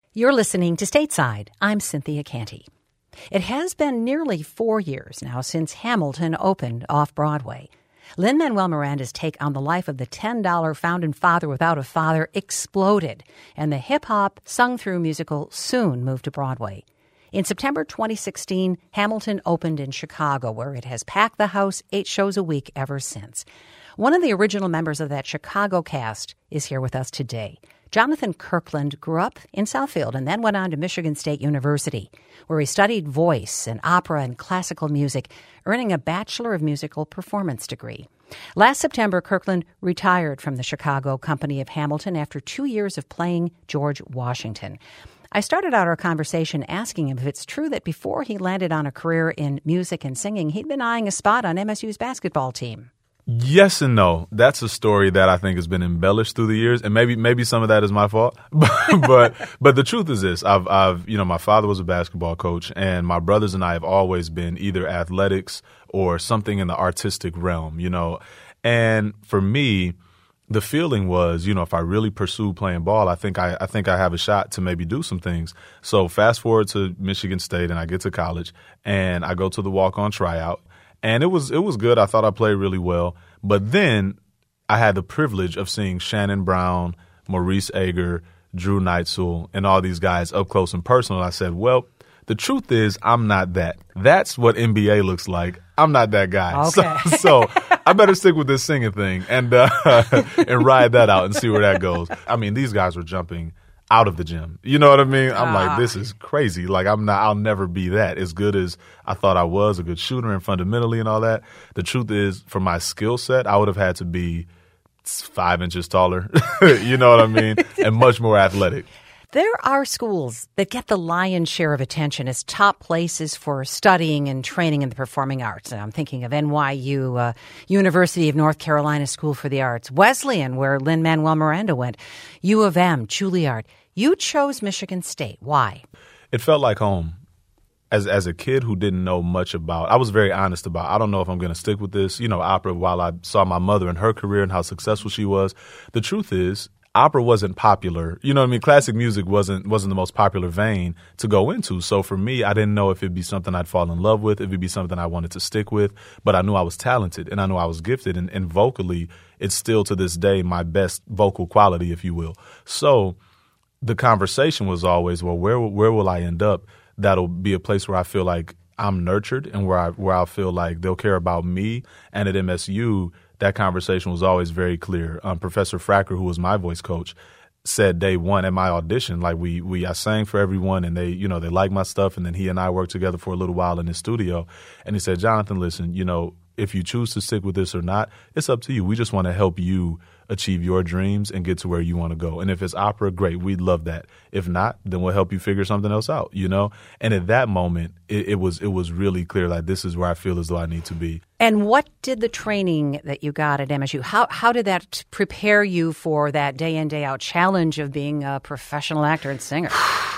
You're listening to Stateside. I'm Cynthia Canty. It has been nearly 4 years now since Hamilton opened off-Broadway. Lin-Manuel Miranda's take on the life of the $10 founding father without a father exploded, and the hip-hop, sung-through musical soon moved to Broadway. In September 2016, Hamilton opened in Chicago, where it has packed the house 8 shows a week ever since. One of the original members of that Chicago cast is here with us today. Jonathan Kirkland grew up in Southfield and then went on to Michigan State University, where he studied voice and opera and classical music, earning a Bachelor of Musical Performance degree. Last September, Kirkland retired from the Chicago Company of Hamilton after 2 years of playing George Washington. I started out our conversation asking him if it's true that before he landed on a career in music and singing, he'd been eyeing a spot on MSU's basketball team. Yes and no. That's a story that I think has been embellished through the years, and maybe some of that is my fault. but the truth is this: I've my father was a basketball coach, and my brothers and I have always been either athletics or something in the artistic realm. And for me, the feeling was, if I really pursue playing ball, I think I have a shot to maybe do some things. So fast forward to Michigan State, and I get to college, and I go to the walk-on tryout. And it was good. I thought I played really well. But then I had the privilege of seeing Shannon Brown, Maurice Ager, Drew Neitzel, and all these guys up close and personal. I said, well, the truth is I'm not that. That's what NBA looks like. I'm not that guy. Okay. So I better stick with this singing thing and ride that out and see where that goes. I mean, these guys were jumping out of the gym. You know what I mean? I'm like, this is crazy. Like, I'll never be that. As good as I thought I was, a good shooter and fundamentally and all that. The truth is, for my skill set, I would have had to be 5 inches taller. You know what I mean? And much more athletic. There are schools that get the lion's share of attention as top places for studying and training in the performing arts. I'm thinking of NYU, University of North Carolina School for the Arts, Wesleyan, where Lin-Manuel Miranda went, U of M, Juilliard. You chose Michigan State. Why? It felt like home. As a kid who didn't know much about, I was very honest about, I don't know if I'm going to stick with this, opera, while I saw my mother and her career and how successful she was. The truth is, opera wasn't popular. You know what I mean? Classic music wasn't the most popular vein to go into. So for me, I didn't know if it'd be something I'd fall in love with, if it'd be something I wanted to stick with. But I knew I was talented and I knew I was gifted. And vocally, it's still to this day my best vocal quality, if you will. So the conversation was always, well, where will I end up? That'll be a place where I feel like I'm nurtured and where I'll feel like they'll care about me. And at MSU, that conversation was always very clear. Professor Fracker, who was my voice coach, said day one at my audition, like I sang for everyone and they liked my stuff. And then he and I worked together for a little while in his studio. And he said, Jonathan, listen, if you choose to stick with this or not, it's up to you. We just want to help you achieve your dreams and get to where you want to go. And if it's opera, great. We'd love that. If not, then we'll help you figure something else out, And at that moment, it was really clear, like, this is where I feel as though I need to be. And what did the training that you got at MSU, how did that prepare you for that day in, day out challenge of being a professional actor and singer?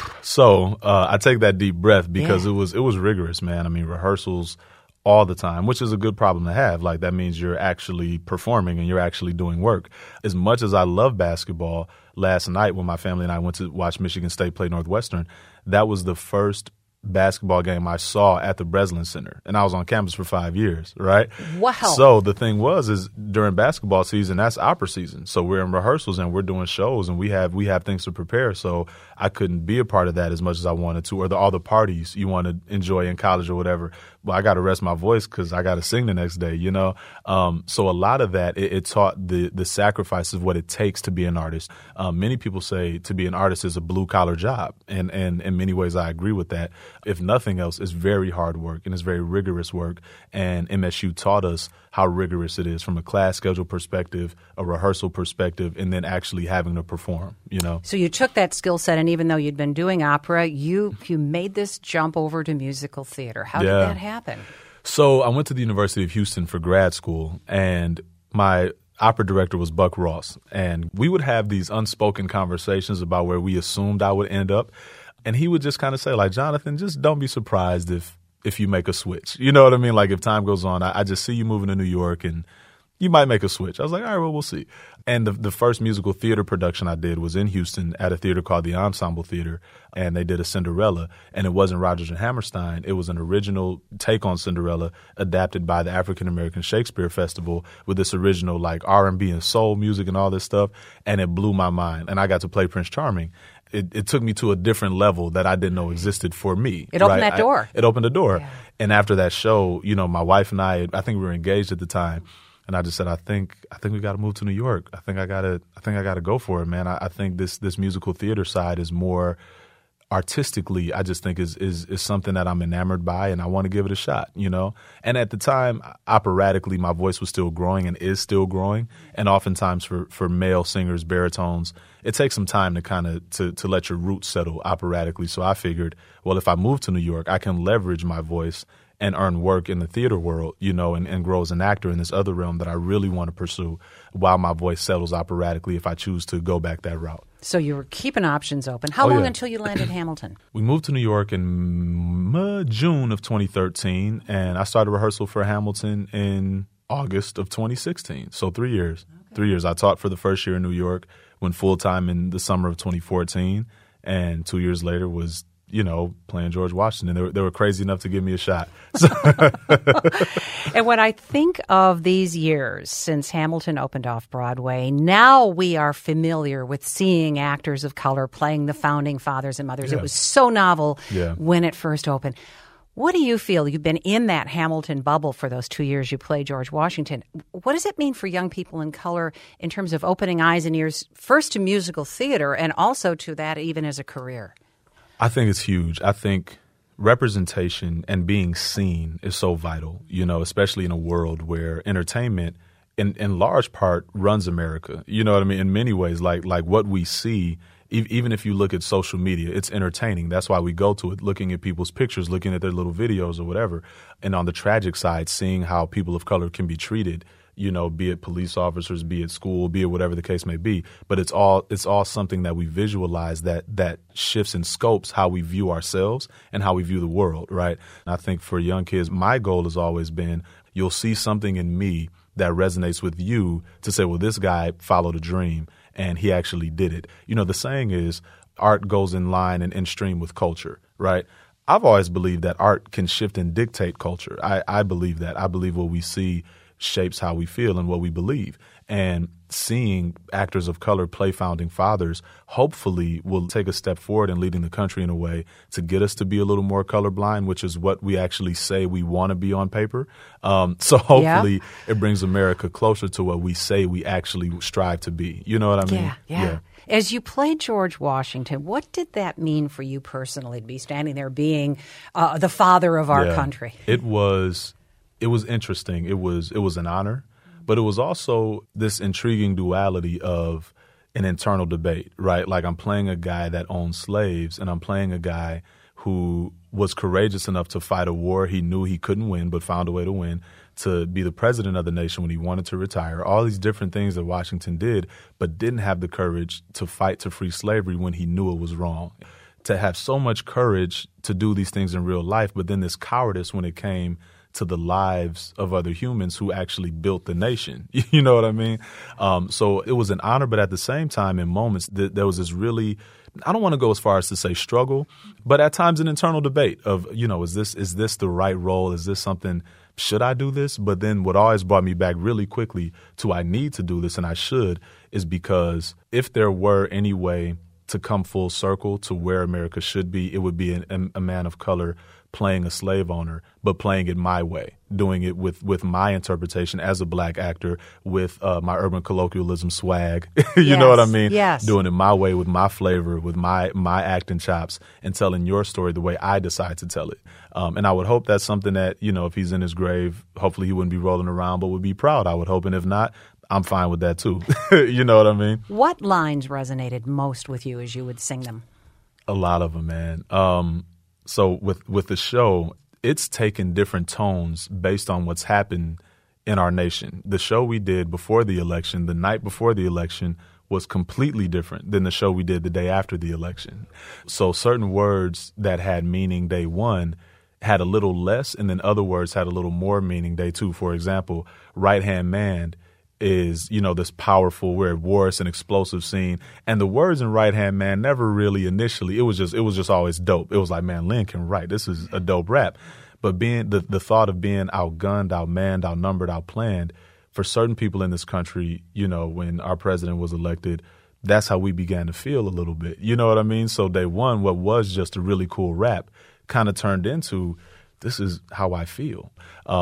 So I take that deep breath because it was rigorous, man. I mean, rehearsals all the time, which is a good problem to have. Like, that means you're actually performing and you're actually doing work. As much as I love basketball, last night when my family and I went to watch Michigan State play Northwestern, that was the first basketball game I saw at the Breslin Center. And I was on campus for 5 years, right? Wow. So the thing is during basketball season, that's opera season. So we're in rehearsals and we're doing shows and we have things to prepare. So I couldn't be a part of that as much as I wanted to, or all the parties you want to enjoy in college or whatever. Well, I got to rest my voice because I got to sing the next day, So a lot of that, it taught the sacrifice of what it takes to be an artist. Many people say to be an artist is a blue-collar job, and in many ways I agree with that. If nothing else, it's very hard work and it's very rigorous work, and MSU taught us how rigorous it is from a class schedule perspective, a rehearsal perspective, and then actually having to perform, So you took that skill set, and even though you'd been doing opera, you made this jump over to musical theater. How did that happen? So I went to the University of Houston for grad school, and my opera director was Buck Ross. And we would have these unspoken conversations about where we assumed I would end up. And he would just kind of say, like, Jonathan, just don't be surprised if you make a switch. You know what I mean? Like, if time goes on, I just see you moving to New York and you might make a switch. I was like, all right, well, we'll see. And the first musical theater production I did was in Houston at a theater called the Ensemble Theater, and they did a Cinderella, and it wasn't Rodgers and Hammerstein. It was an original take on Cinderella adapted by the African American Shakespeare Festival with this original like R&B and soul music and all this stuff, and it blew my mind. And I got to play Prince Charming. It took me to a different level that I didn't know existed for me. It opened that door. It opened a door. Yeah. And after that show, my wife and I think we were engaged at the time. And I just said, I think we got to move to New York. I think I got to go for it, man. I think this musical theater side is more artistically, I just think is something that I'm enamored by, and I want to give it a shot, And at the time, operatically, my voice was still growing and is still growing. And oftentimes for male singers, baritones, it takes some time to kind of to let your roots settle operatically. So I figured, well, if I move to New York, I can leverage my voice and earn work in the theater world, and grow as an actor in this other realm that I really want to pursue while my voice settles operatically if I choose to go back that route. So you were keeping options open. How long until you landed Hamilton? We moved to New York in June of 2013, and I started rehearsal for Hamilton in August of 2016. So 3 years. Okay. 3 years. I taught for the first year in New York, went full-time in the summer of 2014, and 2 years later was playing George Washington. They were crazy enough to give me a shot. And when I think of these years since Hamilton opened off Broadway, now we are familiar with seeing actors of color playing the founding fathers and mothers. Yeah. It was so novel when it first opened. What do you feel? You've been in that Hamilton bubble for those 2 years you played George Washington. What does it mean for young people in color in terms of opening eyes and ears, first to musical theater and also to that even as a career? I think it's huge. I think representation and being seen is so vital, especially in a world where entertainment in large part runs America. You know what I mean? In many ways, like what we see, even if you look at social media, it's entertaining. That's why we go to it, looking at people's pictures, looking at their little videos or whatever. And on the tragic side, seeing how people of color can be treated, be it police officers, be it school, be it whatever the case may be. But it's all something that we visualize that shifts and scopes how we view ourselves and how we view the world, right? And I think for young kids, my goal has always been you'll see something in me that resonates with you to say, well, this guy followed a dream and he actually did it. The saying is art goes in line and in stream with culture, right? I've always believed that art can shift and dictate culture. I believe that. I believe what we see shapes how we feel and what we believe. And seeing actors of color play founding fathers hopefully will take a step forward in leading the country in a way to get us to be a little more colorblind, which is what we actually say we want to be on paper. So hopefully it brings America closer to what we say we actually strive to be. You know what I mean? Yeah. As you played George Washington, what did that mean for you personally to be standing there being the father of our country? It was interesting. It was an honor, but it was also this intriguing duality of an internal debate, right? Like I'm playing a guy that owned slaves, and I'm playing a guy who was courageous enough to fight a war he knew he couldn't win but found a way to win, to be the president of the nation when he wanted to retire, all these different things that Washington did, but didn't have the courage to fight to free slavery when he knew it was wrong. To have so much courage to do these things in real life, but then this cowardice when it came to the lives of other humans who actually built the nation. You know what I mean? So it was an honor, but at the same time, in moments, there was this really, I don't want to go as far as to say struggle, but at times an internal debate of, is this the right role? Is this something, should I do this? But then what always brought me back really quickly to I need to do this and I should, is because if there were any way to come full circle to where America should be, it would be a man of color playing a slave owner, but playing it my way, doing it with my interpretation as a black actor, with my urban colloquialism swag. You know what I mean? Yes. Doing it my way with my flavor, with my acting chops, and telling your story the way I decide to tell it. And I would hope that's something that, if he's in his grave, hopefully he wouldn't be rolling around, but would be proud, I would hope. And if not, I'm fine with that too. You know what I mean? What lines resonated most with you as you would sing them? A lot of them, man. So with the show, it's taken different tones based on what's happened in our nation. The show we did before the election, the night before the election, was completely different than the show we did the day after the election. So certain words that had meaning day one had a little less, and then other words had a little more meaning day two. For example, right-hand man is, this powerful, we're at war, it's an explosive scene. And the words in Right Hand Man never really initially, it was just always dope. It was like, man, Lynn can write. This is a dope rap. But being the thought of being outgunned, outmanned, outnumbered, outplanned, for certain people in this country, when our president was elected, that's how we began to feel a little bit. You know what I mean? So day one, what was just a really cool rap kind of turned into, this is how I feel.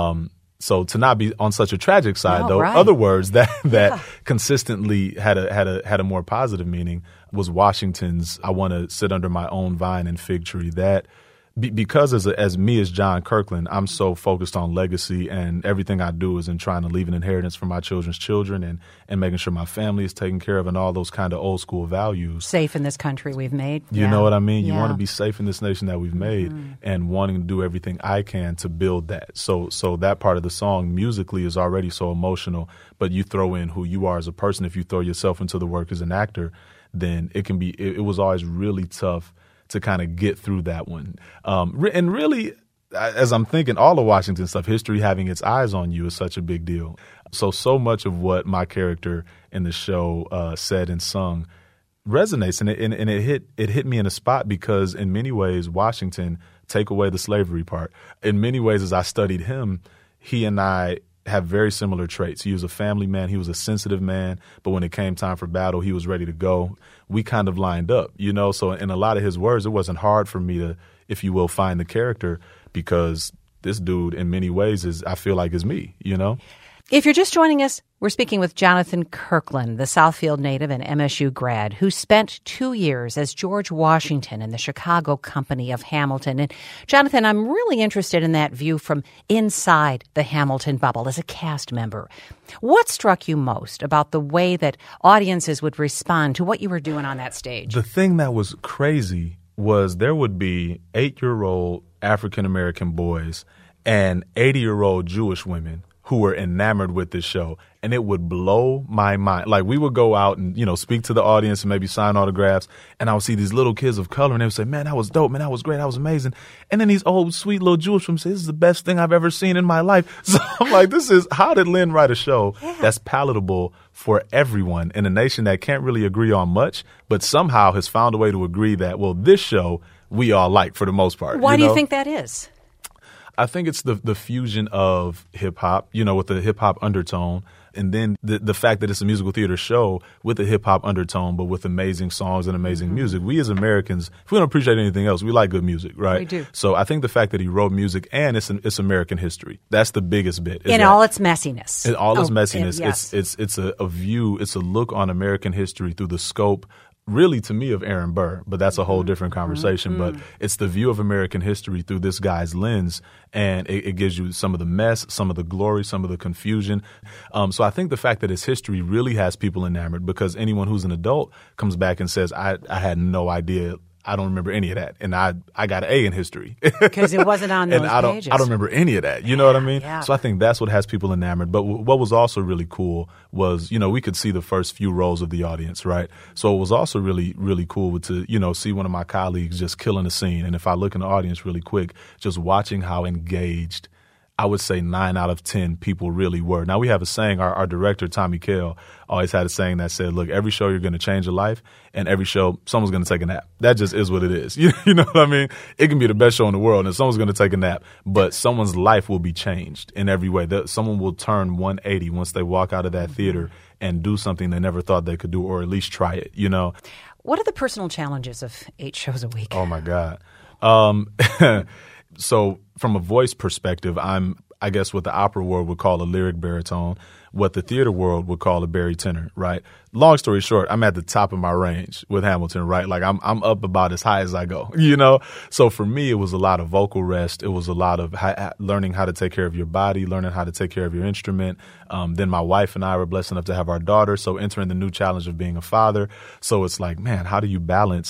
So to not be on such a tragic side, though, right. Other words that consistently had a more positive meaning was Washington's "I Want to Sit Under My Own Vine and Fig Tree." That because as me as John Kirkland, I'm so focused on legacy, and everything I do is in trying to leave an inheritance for my children's children and making sure my family is taken care of and all those kind of old school values. Safe in this country we've made. You know what I mean? You want to be safe in this nation that we've made, and wanting to do everything I can to build that. So that part of the song musically is already so emotional, but you throw in who you are as a person. If you throw yourself into the work as an actor, then it was always really tough to kind of get through that one. And really, as I'm thinking, all the Washington stuff, history having its eyes on you is such a big deal. So much of what my character in the show said and sung resonates, and it hit me in a spot because in many ways, Washington, take away the slavery part, in many ways as I studied him, he and I have very similar traits. He was a family man. He was a sensitive man. But when it came time for battle, he was ready to go. We kind of lined up, So in a lot of his words, it wasn't hard for me to, if you will, find the character because this dude in many ways I feel like is me, If you're just joining us, we're speaking with Jonathan Kirkland, the Southfield native and MSU grad, who spent 2 years as George Washington in the Chicago Company of Hamilton. And Jonathan, I'm really interested in that view from inside the Hamilton bubble as a cast member. What struck you most about the way that audiences would respond to what you were doing on that stage? The thing that was crazy was there would be 8-year-old African-American boys and 80-year-old Jewish women who were enamored with this show, and it would blow my mind. Like, we would go out and, speak to the audience and maybe sign autographs, and I would see these little kids of color, and they would say, man, that was dope, man, that was great, that was amazing. And then these old, sweet little Jewish women say, this is the best thing I've ever seen in my life. So I'm like, how did Lynn write a show that's palatable for everyone in a nation that can't really agree on much, but somehow has found a way to agree that, well, this show we all like for the most part. Why do you think that is? I think it's the fusion of hip-hop, with the hip-hop undertone, and then the fact that it's a musical theater show with a hip-hop undertone, but with amazing songs and amazing music. We as Americans, if we don't appreciate anything else, we like good music, right? We do. So I think the fact that he wrote music and it's American history, that's the biggest bit. In all its messiness. In all its messiness. Yes. It's a view, it's a look on American history through the scope really, to me, of Aaron Burr, but that's a whole different conversation. But it's the view of American history through this guy's lens, and it gives you some of the mess, some of the glory, some of the confusion. So I think the fact that it's history really has people enamored because anyone who's an adult comes back and says, I had no idea. I don't remember any of that. And I got an A in history. Because it wasn't on those pages. I don't remember any of that. You know what I mean? Yeah. So I think that's what has people enamored. But what was also really cool was, we could see the first few rows of the audience, right? So it was also really, really cool to, see one of my colleagues just killing a scene. And if I look in the audience really quick, just watching how engaged I would say 9 out of 10 people really were. Now, we have a saying, our director, Tommy Kail, always had a saying that said, look, every show you're going to change your life, and every show someone's going to take a nap. That just is what it is. You know what I mean? It can be the best show in the world, and someone's going to take a nap, but someone's life will be changed in every way. Someone will turn 180 once they walk out of that theater and do something they never thought they could do, or at least try it, What are the personal challenges of 8 shows a week? Oh, my God. So from a voice perspective, I'm, I guess, what the opera world would call a lyric baritone, what the theater world would call a barytenor, right? Long story short, I'm at the top of my range with Hamilton, right? Like I'm up about as high as I go, So for me, it was a lot of vocal rest. It was a lot of learning how to take care of your body, learning how to take care of your instrument. Then my wife and I were blessed enough to have our daughter, so entering the new challenge of being a father. So it's like, man, how do you balance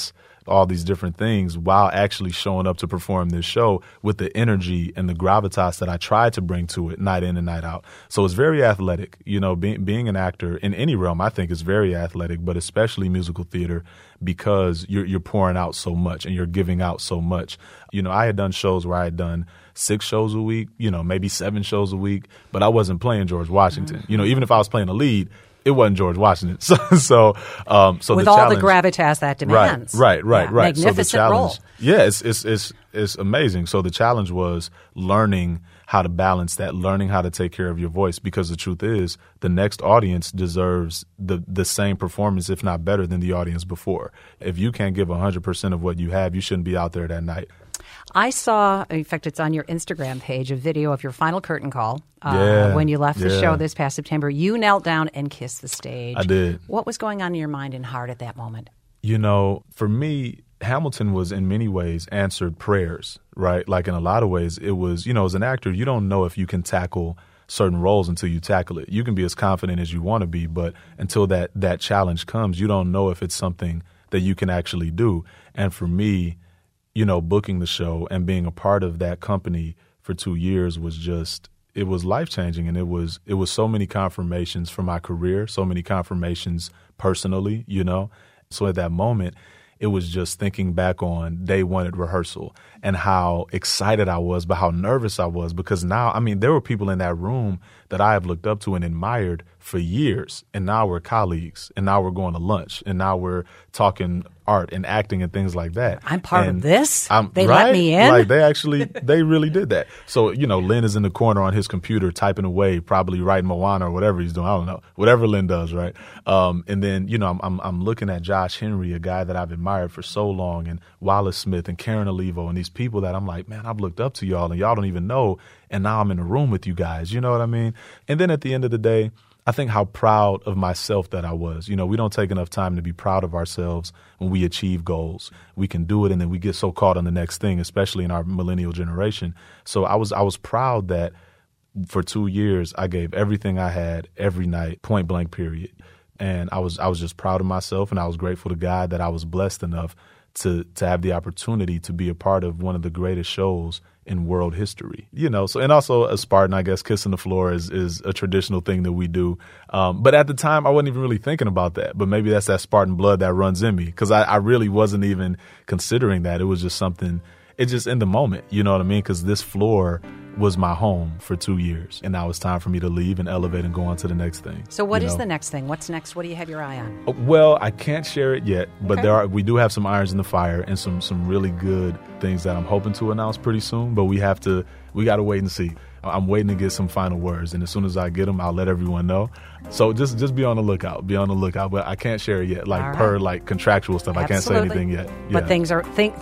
all these different things while actually showing up to perform this show with the energy and the gravitas that I tried to bring to it night in and night out. So it's very athletic. You know, being an actor in any realm, I think is very athletic, but especially musical theater, because you're pouring out so much and you're giving out so much. You know, I had done shows where I had done 6 shows a week, you know, maybe 7 shows a week, but I wasn't playing George Washington. You know, even if I was playing a lead, it wasn't George Washington. So with the all challenge, the gravitas that demands. Right. Magnificent so the challenge, role. Yeah, it's amazing. So the challenge was learning how to balance that, learning how to take care of your voice, because the truth is the next audience deserves the same performance, if not better, than the audience before. If you can't give 100% of what you have, you shouldn't be out there that night. I saw, in fact, it's on your Instagram page, a video of your final curtain call when you left the show this past September. You knelt down and kissed the stage. I did. What was going on in your mind and heart at that moment? You know, for me, Hamilton was in many ways answered prayers, right? Like in a lot of ways, it was, you know, as an actor, you don't know if you can tackle certain roles until you tackle it. You can be as confident as you want to be, but until that challenge comes, you don't know if it's something that you can actually do. And for me, you know, booking the show and being a part of that company for 2 years was just, it was life-changing. And it was so many confirmations for my career, so many confirmations personally, you know. So at that moment, it was just thinking back on day one at rehearsal and how excited I was, but how nervous I was, because now, I mean, there were people in that room that I have looked up to and admired for years. And now we're colleagues, and now we're going to lunch, and now we're talking art and acting and things like that. I'm part of this? They right? let me in? Like they really did that. So, you know, Lin is in the corner on his computer typing away, probably writing Moana or whatever he's doing. I don't know. Whatever Lin does, right? And then, you know, I'm looking at Josh Henry, a guy that I've admired for so long, and Wallace Smith and Karen Olivo, and these people that I'm like, man, I've looked up to y'all, and y'all don't even know, and now I'm in a room with you guys. You know what I mean? And then at the end of the day, I think how proud of myself that I was. You know, we don't take enough time to be proud of ourselves when we achieve goals. We can do it, and then we get so caught on the next thing, especially in our millennial generation. So I was proud that for 2 years I gave everything I had every night, point blank period. And I was just proud of myself, and I was grateful to God that I was blessed enough to have the opportunity to be a part of one of the greatest shows in world history, you know. So, and also a Spartan, I guess, kissing the floor is a traditional thing that we do. But at the time, I wasn't even really thinking about that. But maybe that's that Spartan blood that runs in me, because I really wasn't even considering that. It was just something, it's just in the moment, you know what I mean? Because this floor was my home for 2 years, and now it's time for me to leave and elevate and go on to the next thing. So what is the next thing? What's next? What do you have your eye on? Well, I can't share it yet, but we do have some irons in the fire and some really good things that I'm hoping to announce pretty soon, but we got to wait and see. I'm waiting to get some final words, and as soon as I get them, I'll let everyone know. So just be on the lookout. Be on the lookout, but I can't share it yet. Per contractual stuff, Absolutely. I can't say anything yet. But things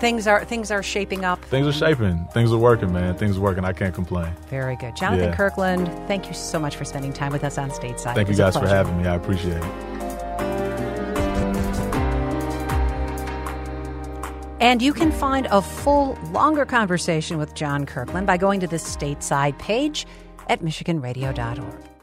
are shaping up. Things are shaping. Things are working, man. Things are working. I can't complain. Very good, Jonathan Kirkland. Thank you so much for spending time with us on Stateside. Thank you guys for having me. I appreciate it. And you can find a full, longer conversation with John Kirkland by going to the Stateside page at michiganradio.org.